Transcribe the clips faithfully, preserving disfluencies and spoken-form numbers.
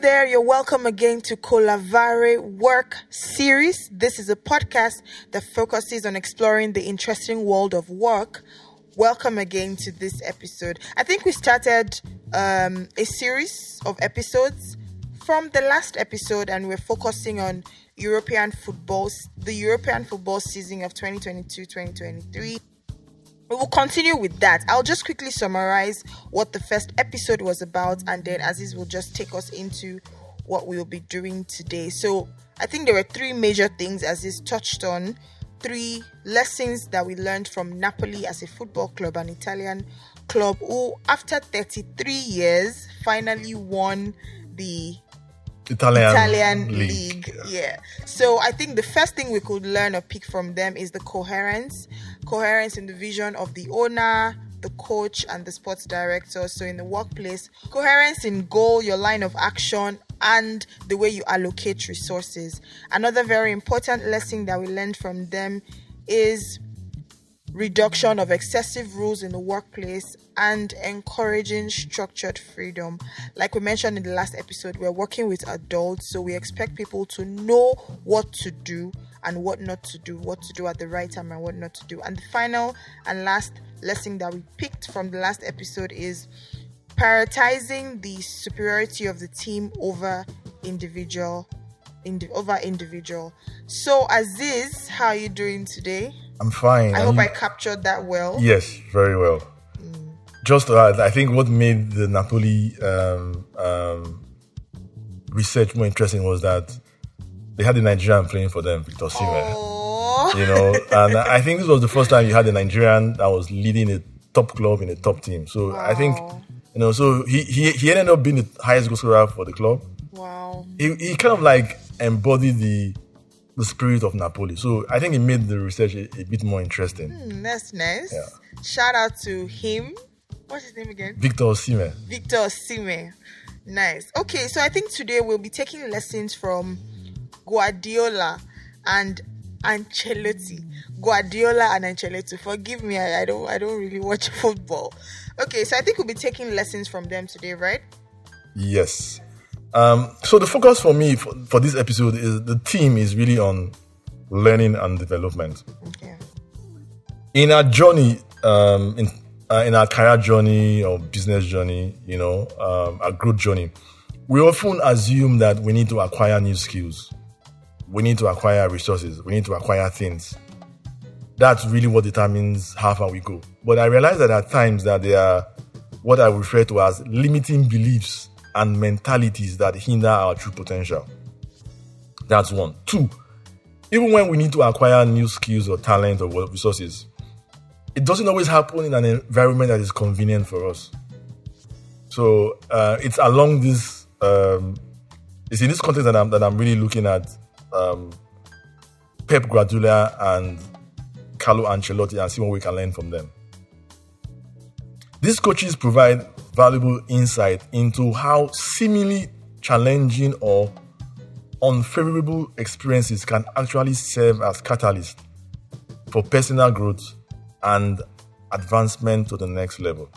there, you're welcome again to Colavare Work Series. This is a podcast that focuses on exploring the interesting world of work. Welcome again to this episode. I think we started um, a series of episodes from the last episode, and we're focusing on European football, the European football season of twenty twenty-two twenty twenty-three. We will continue with that. I'll just quickly summarize what the first episode was about, and then Aziz will just take us into what we will be doing today. So I think there were three major things Aziz touched on, three lessons that we learned from Napoli as a football club, an Italian club who, after thirty-three years, finally won the Italian, Italian league. league. Yeah. yeah. So I think the first thing we could learn or pick from them is the coherence. Coherence in the vision of the owner, the coach, and the sports director. So in the workplace, coherence in goal, your line of action, and the way you allocate resources. Another very important lesson that we learned from them is reduction of excessive rules in the workplace and encouraging structured freedom. Like we mentioned in the last episode, we're working with adults, so we expect people to know what to do and what not to do, what to do at the right time and what not to do. And the final and last lesson that we picked from the last episode is prioritizing the superiority of the team over individual indi- over individual. So Aziz, how are you doing today? I'm fine. I Are hope you... I captured that well. Yes, very well. Mm. Just uh, I think what made the Napoli um, um, research more interesting was that they had a Nigerian playing for them, Victor Osimhen. You know, and I think this was the first time you had a Nigerian that was leading a top club in a top team. So wow. I think, you know, so he, he he ended up being the highest goal scorer for the club. Wow. He he kind of like embodied the the spirit of Napoli. So I think it made the research a, a bit more interesting. Mm, that's nice. Yeah. Shout out to him. What's his name again? Victor Osimhen. Victor Osimhen. Nice. Okay, so I think today we'll be taking lessons from Guardiola and Ancelotti. Guardiola and Ancelotti. Forgive me, I, I don't I don't really watch football. Okay, so I think we'll be taking lessons from them today, right? Yes. Um, so the focus for me for, for this episode is the theme is really on learning and development. Okay. In our journey, um, in uh, in our career journey or business journey, you know, um, our growth journey, we often assume that we need to acquire new skills. We need to acquire resources. We need to acquire things. That's really what determines how far we go. But I realize that at times that there are what I refer to as limiting beliefs and mentalities that hinder our true potential. That's one. Two, even when we need to acquire new skills or talent or resources, it doesn't always happen in an environment that is convenient for us. So uh, it's along this, um, it's in this context that I'm, that I'm really looking at um, Pep Guardiola and Carlo Ancelotti and see what we can learn from them. These coaches provide valuable insight into how seemingly challenging or unfavorable experiences can actually serve as catalysts for personal growth and advancement to the next level.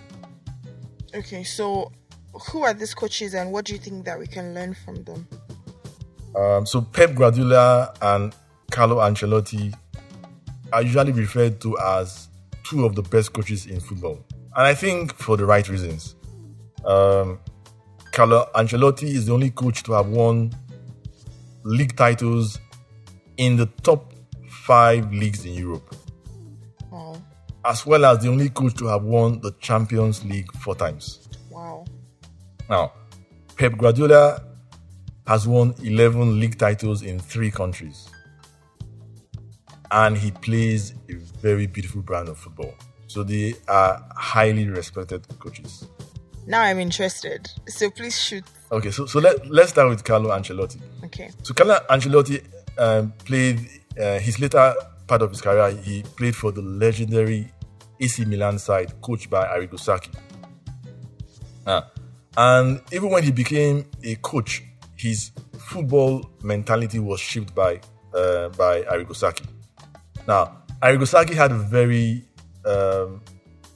Okay, so who are these coaches and what do you think that we can learn from them? Um, so Pep Guardiola and Carlo Ancelotti are usually referred to as two of the best coaches in football. And I think for the right reasons. Um, Carlo Ancelotti is the only coach to have won league titles in the top five leagues in Europe. Wow. As well as the only coach to have won the Champions League four times. Wow. Now, Pep Guardiola has won eleven league titles in three countries. And he plays a very beautiful brand of football. So they are highly respected coaches. Now I'm interested. So please shoot. Okay, so so let, let's start with Carlo Ancelotti. Okay. So Carlo Ancelotti um, played uh, his later part of his career, he played for the legendary A C Milan side coached by Arrigo Sacchi. Uh, and even when he became a coach, his football mentality was shaped by uh, by Arrigo Sacchi. Now, Arrigo Sacchi had a very um,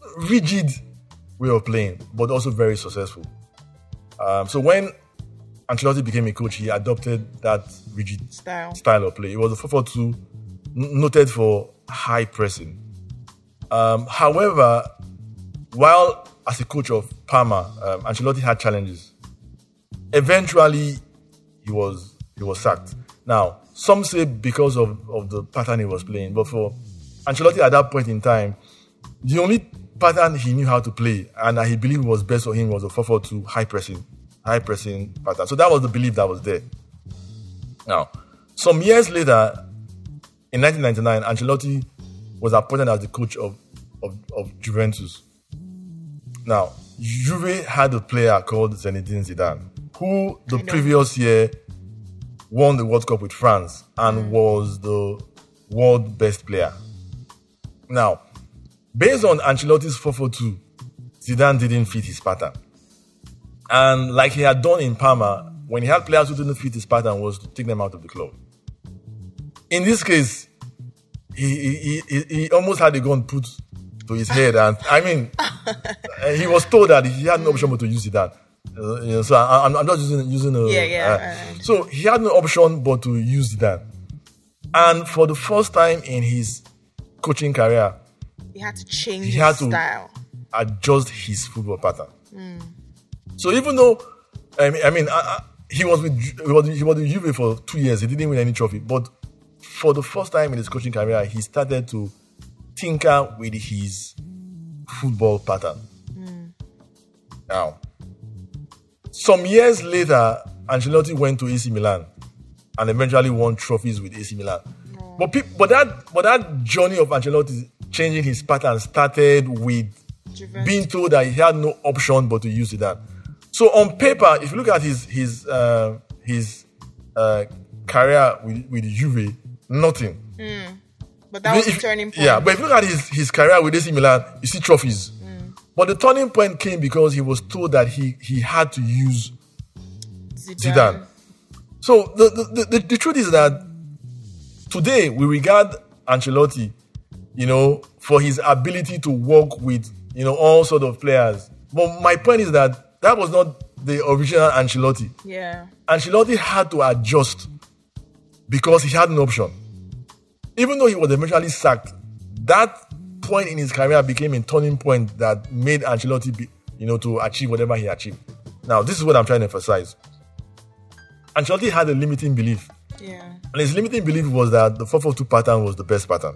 rigid way of playing, but also very successful. Um, so when Ancelotti became a coach, he adopted that rigid Style. style of play. It was a four four two noted for high pressing. Um, however, while as a coach of Parma, um, Ancelotti had challenges. Eventually, he was he was sacked. Now, some say because of, of the pattern he was playing, but for Ancelotti at that point in time, the only pattern he knew how to play and that he believed was best for him was a four four two high pressing, high pressing pattern. So that was the belief that was there. Now, some years later, in nineteen ninety-nine, Ancelotti was appointed as the coach of, of, of Juventus. Now, Juve had a player called Zinedine Zidane, who the previous year won the World Cup with France and was the world best player. Now, based on Ancelotti's four four two, Zidane didn't fit his pattern. And like he had done in Parma, when he had players who didn't fit his pattern, was to take them out of the club. In this case, he he, he, he almost had a gun put to his head. And I mean, he was told that he had no option but to use Zidane. Uh, you know, so I, I'm, I'm not using using a. Yeah, yeah. Uh, so he had no option but to use Zidane. And for the first time in his coaching career, he had to change he his had to style. adjust his football pattern. Mm. So even though, I mean, I mean I, I, he was with he was, he was with Juve for two years, he didn't win any trophy. But for the first time in his coaching career, he started to tinker with his football pattern. Mm. Now, some years later, Ancelotti went to A C Milan and eventually won trophies with A C Milan. No. But pe- but that but that journey of Ancelotti changing his pattern started with Juventus. Being told that he had no option but to use that. So on paper, if you look at his his uh, his uh, career with, with Juve, nothing. Mm. But that was if, the turning point. Yeah, but if you look at his, his career with A C Milan, you see trophies. Mm. But the turning point came because he was told that he, he had to use Zidane. Zidane. So the, the, the, the truth is that today we regard Ancelotti, you know, for his ability to work with, you know, all sort of players. But my point is that that was not the original Ancelotti. Yeah. Ancelotti had to adjust because he had no option. Even though he was eventually sacked, that point in his career became a turning point that made Ancelotti, be, you know, to achieve whatever he achieved. Now, this is what I'm trying to emphasize. Ancelotti had a limiting belief. Yeah. And his limiting belief was that the four four two pattern was the best pattern.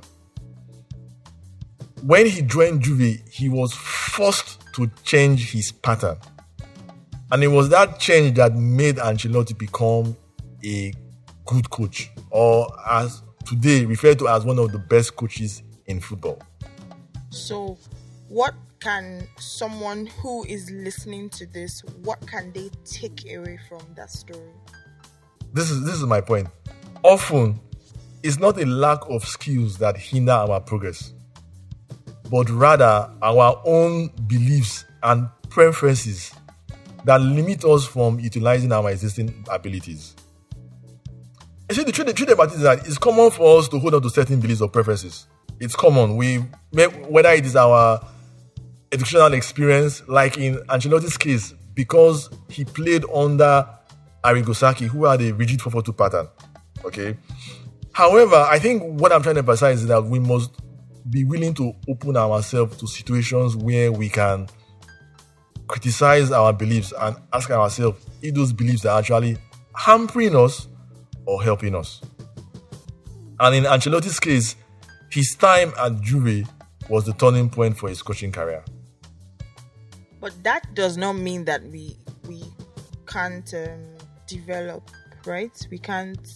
When he joined Juve, he was forced to change his pattern. And it was that change that made Ancelotti become a good coach, or as today referred to as one of the best coaches in football. So, what can someone who is listening to this, what can they take away from that story? This is this is my point. Often, it's not a lack of skills that hinder our progress, but rather our own beliefs and preferences that limit us from utilizing our existing abilities. You see, the truth, the truth about it is that it's common for us to hold on to certain beliefs or preferences. It's common. We, whether it is our educational experience, like in Ancelotti's case, because he played under Arrigo Sacchi, who had a rigid four four two pattern. Okay. However, I think what I'm trying to emphasize is that we must be willing to open ourselves to situations where we can criticize our beliefs and ask ourselves if those beliefs are actually hampering us or helping us. And in Ancelotti's case, his time at Juve was the turning point for his coaching career. But that does not mean that we we can't um, develop, right? We can't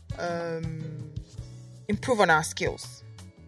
um, improve on our skills.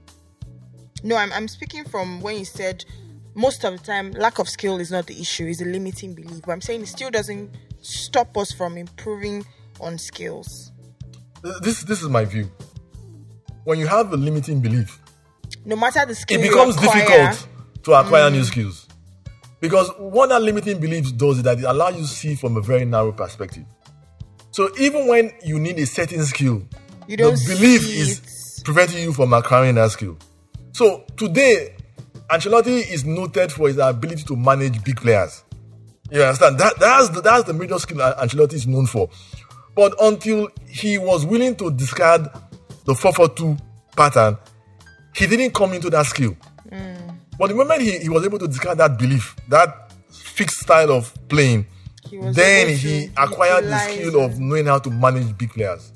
No, I'm I'm speaking from when you said most of the time lack of skill is not the issue, it's a limiting belief. But I'm saying it still doesn't stop us from improving on skills. This this is my view. When you have a limiting belief, no matter the skill, it becomes you acquire, difficult to acquire mm. new skills. Because what that limiting belief does is that it allows you to see from a very narrow perspective. So even when you need a certain skill, you don't the belief see is it. preventing you from acquiring that skill. So today, Ancelotti is noted for his ability to manage big players. You understand? That that's the, that's the major skill Ancelotti is known for. But until he was willing to discard the four four two pattern, he didn't come into that skill. Mm. But the moment he, he was able to discard that belief, that fixed style of playing, he then he acquired the skill of knowing how to manage big players.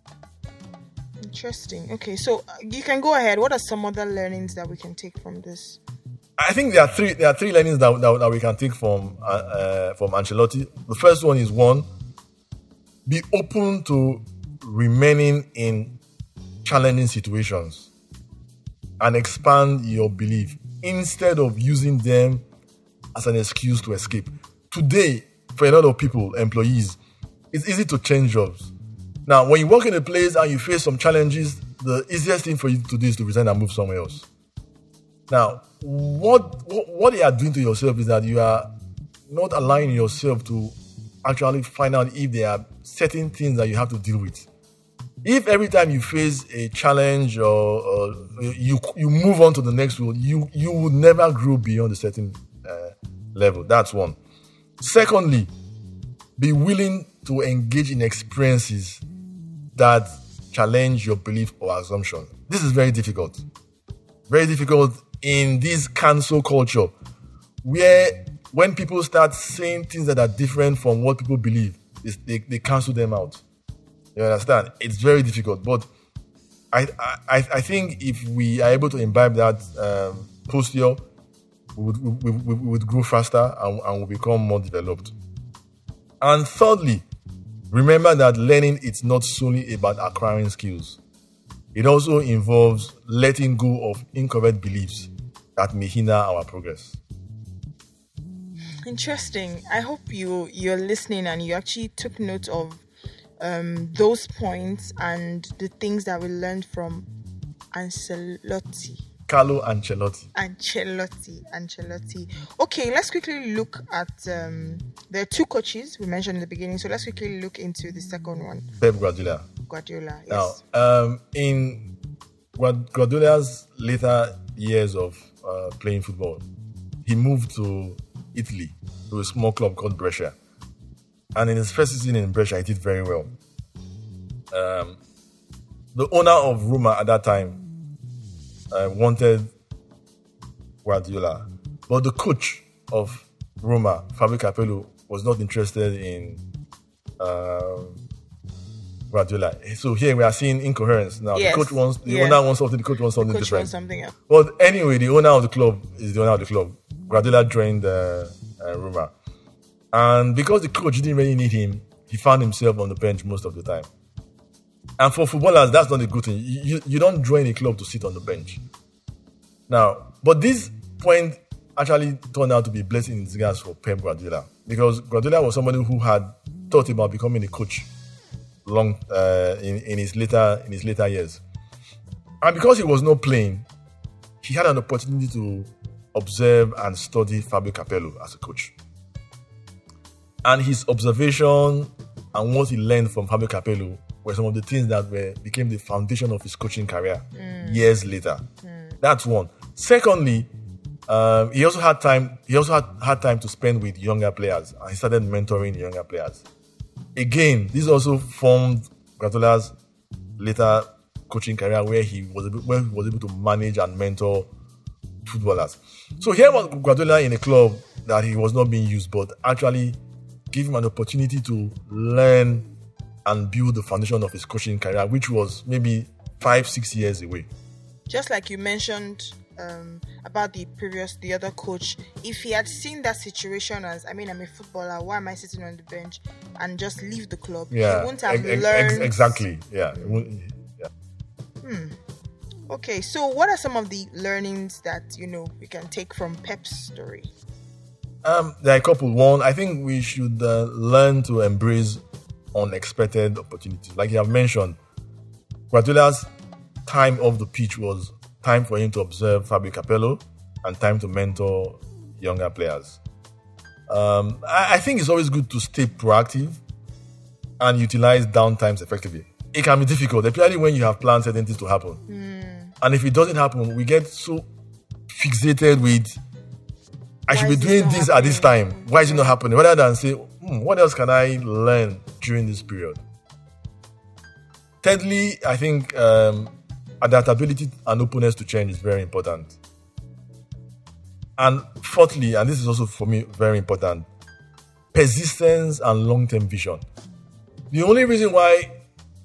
Interesting. Okay, so you can go ahead. What are some other learnings that we can take from this? I think there are three. There are three learnings that, that, that we can take from uh, uh, from Ancelotti. The first one is one: be open to remaining in challenging situations and expand your belief instead of using them as an excuse to escape. Today, for a lot of people, employees, it's easy to change jobs. Now, when you work in a place and you face some challenges, the easiest thing for you to do is to resign and move somewhere else. Now, what, what what you are doing to yourself is that you are not allowing yourself to actually find out if there are certain things that you have to deal with. If every time you face a challenge or, or you you move on to the next role, you you would never grow beyond a certain uh, level. That's one. Secondly, be willing to engage in experiences that challenge your belief or assumption. This is very difficult. Very difficult in this cancel culture, where when people start saying things that are different from what people believe, they, they cancel them out. You understand? It's very difficult. But I, I, I think if we are able to imbibe that um, posture, we would, we, we, we would grow faster and, and we'll become more developed. And thirdly, remember that learning is not solely about acquiring skills. It also involves letting go of incorrect beliefs that may hinder our progress. Interesting. I hope you, you're listening and you actually took note of um, those points and the things that we learned from Ancelotti. Carlo Ancelotti. Ancelotti. Ancelotti. Okay, let's quickly look at... Um, there are two coaches we mentioned in the beginning, so let's quickly look into the second one. Pep Guardiola. Guardiola, yes. Now, um, in Guardiola's later years of uh, playing football, he moved to Italy to a small club called Brescia. And in his first season in Brescia, he did very well. Um, the owner of Roma at that time uh, wanted Guardiola, but the coach of Roma, Fabio Capello, was not interested in uh, Guardiola. So here we are seeing incoherence. Now yes. the coach wants, the yeah. owner wants something, the coach wants something the coach different. Wants something else. But anyway, the owner of the club is the owner of the club. Guardiola joined uh, uh, Roma, and because the coach didn't really need him, he found himself on the bench most of the time. And for footballers, that's not a good thing. You, you, you don't join a club to sit on the bench. Now, but this point actually turned out to be a blessing in disguise for Pep Guardiola, because Guardiola was somebody who had thought about becoming a coach long uh, in, in his later in his later years, and because he was not playing, he had an opportunity to observe and study Fabio Capello as a coach. And his observation and what he learned from Fabio Capello were some of the things that were became the foundation of his coaching career mm. years later. Mm. That's one. Secondly, um, he also had time. He also had, had time to spend with younger players, and he started mentoring younger players. Again, this also formed Guardiola's later coaching career, where he was able, where he was able to manage and mentor footballers. So here was Guardiola in a club that he was not being used, but actually give him an opportunity to learn and build the foundation of his coaching career, which was maybe five, six years away. Just like you mentioned um, about the previous, the other coach, if he had seen that situation as, I mean, I'm a footballer, why am I sitting on the bench, and just leave the club, yeah, he wouldn't have ex- learned. Ex- exactly, yeah. yeah. Hmm. Okay, so what are some of the learnings that, you know, we can take from Pep's story? Um, there are a couple. One, I think we should uh, learn to embrace unexpected opportunities. Like you have mentioned, Guardiola's time off the pitch was time for him to observe Fabio Capello and time to mentor younger players. Um, I, I think it's always good to stay proactive and utilize downtimes effectively. It can be difficult, especially when you have planned certain things to happen. Mm. And if it doesn't happen, we get so fixated with, I should be doing this at this time. Why is it not happening? Rather than say, hmm, what else can I learn during this period? Thirdly, I think um, adaptability and openness to change is very important. And fourthly, and this is also for me very important, persistence and long-term vision. The only reason why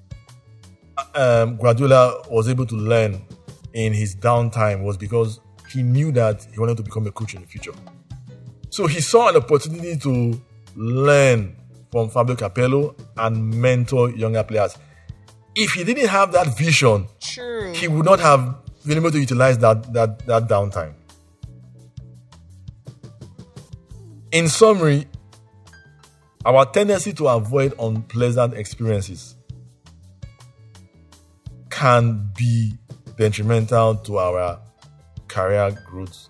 um, Guardiola was able to learn in his downtime was because he knew that he wanted to become a coach in the future. So he saw an opportunity to learn from Fabio Capello and mentor younger players. If he didn't have that vision, True. he would not have been able to utilize that, that, that downtime. In summary, our tendency to avoid unpleasant experiences can be detrimental to our career growth.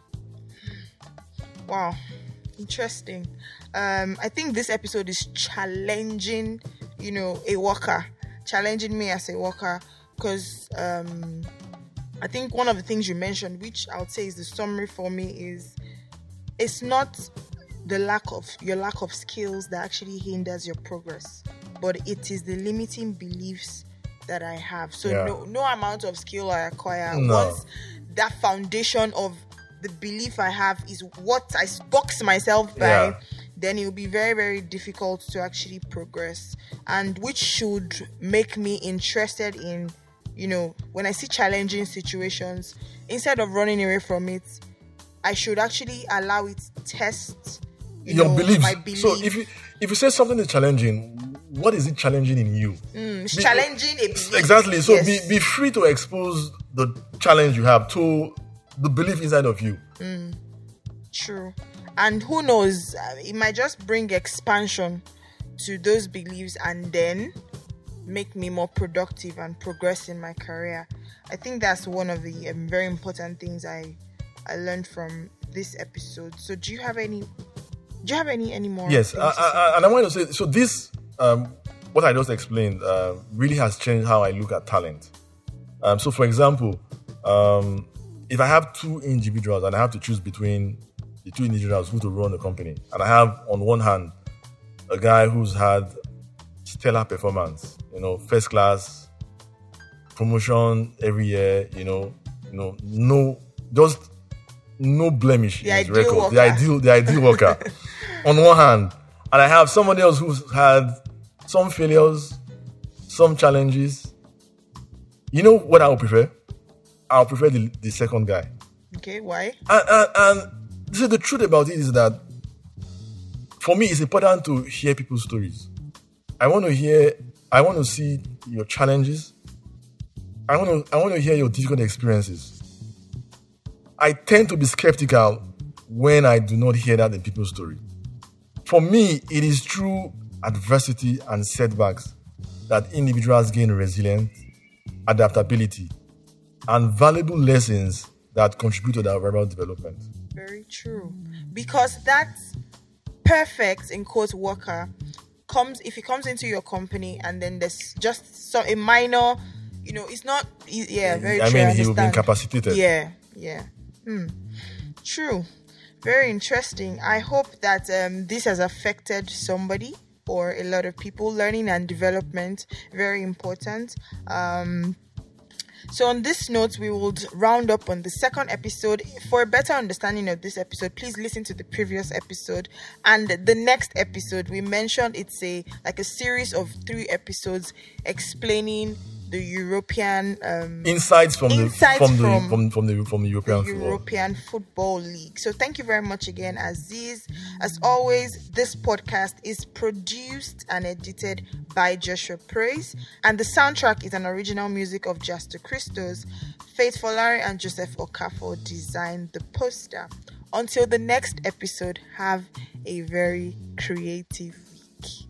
Wow, interesting. Um, I think this episode is challenging, you know, a worker, challenging me as a worker, because um, I think one of the things you mentioned, which I would say is the summary for me, is it's not the lack of your lack of skills that actually hinders your progress, but it is the limiting beliefs that I have. So Yeah. no no amount of skill I acquire, No. once that foundation of the belief I have is what I box myself by, Yeah. then it will be very, very difficult to actually progress. And which should make me interested in, you know, when I see challenging situations, instead of running away from it, I should actually allow it to test you Your know, beliefs. my belief. So if you if you say something is challenging, what is it challenging in you? Mm, it's Be- challenging a belief. Exactly. So Yes. be, be free to expose the challenge you have to the belief inside of you. True. And who knows, uh, it might just bring expansion to those beliefs and then make me more productive and progress in my career. I think that's one of the um, very important things I I learned from this episode. So do you have any do you have any any more Yes, things I, to say? I, and I want to say so. This um, what I just explained uh, really has changed how I look at talent. Um, so, for example, um, if I have two individuals and I have to choose between the two individuals who to run the company, and I have on one hand a guy who's had stellar performance, you know, first class promotion every year, you know, you know, no, just no blemish The in his ideal record. worker. The ideal, the ideal worker. On one hand, and I have somebody else who's had some failures, some challenges. You know what I would prefer? I would prefer the, the second guy. Okay, why? And, and, and see, the truth about it is that for me, it's important to hear people's stories. I want to hear, I want to see your challenges. I want to, I want to hear your difficult experiences. I tend to be skeptical when I do not hear that in people's story. For me, it is through adversity and setbacks that individuals gain resilience, adaptability, and valuable lessons that contribute to their overall development. Very true. Because that perfect, in quotes, worker comes, if he comes into your company and then there's just so a minor, you know, it's not, yeah, very I true. mean, I he will be understand. incapacitated. Yeah, yeah. Hmm. True. Very interesting. I hope that um, this has affected somebody or a lot of people. Learning and development, very important. Um, So on this note, we will round up on the second episode. For a better understanding of this episode, please listen to the previous episode and the next episode. We mentioned it's a like a series of three episodes explaining the European um, Insights from Insights the from, from the from, from the from the European the football. European Football League. So thank you very much again, Aziz. As always, this podcast is produced and edited by Joshua Praise, and the soundtrack is an original music of Justo Christos. Faith Folari and Joseph Okafor designed the poster. Until the next episode, have a very creative week.